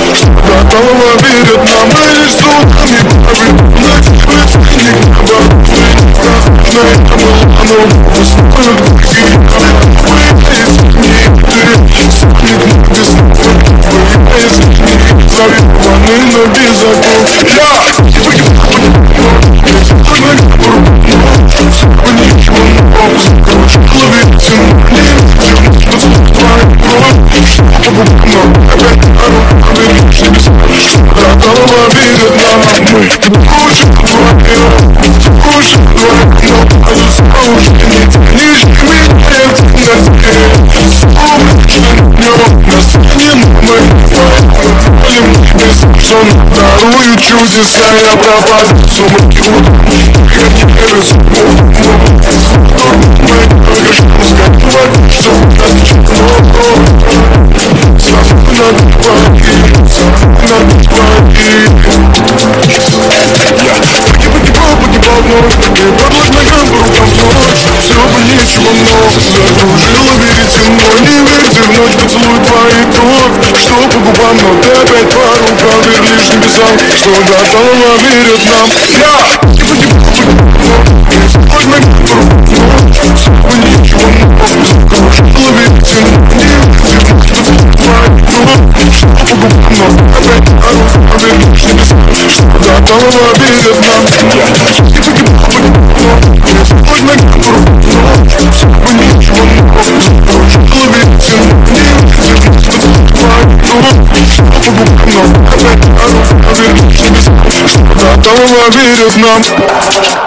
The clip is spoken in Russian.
Голова верит нам, мы судами правы. На тебе ценник неба, страшное было, оно стоит такие. Выясни, ты судник без ноги. Выясни, завиваны, но без оков. Я ничего нового, короче, ловите мне. Голова верит нам, мы кушаем твоё, кушаем твоё, а за соушение не меняется на тебе. Настанем мы, полем без сон, дарует чудеса, я пропаду сумки. Я не верю, мы только что сказали, что нас чего. Сразу надо платить, подложной грамм по рукам ночь. Все бы ничего, но закружила, верите, но не верьте в ночь. Поцелуй твои кровь, что по губам, но ты опять по рукам. Мир лишь небесам, что до голова верит нам. Подложной грамм по рукам ночь. Все бы ничего, но закружила, верите, но не верьте в ночь. Поцелуй твои кровь, что по губам, но ты опять по рукам. Мир лишь небесам, что до голова верит нам. Голова верит нам.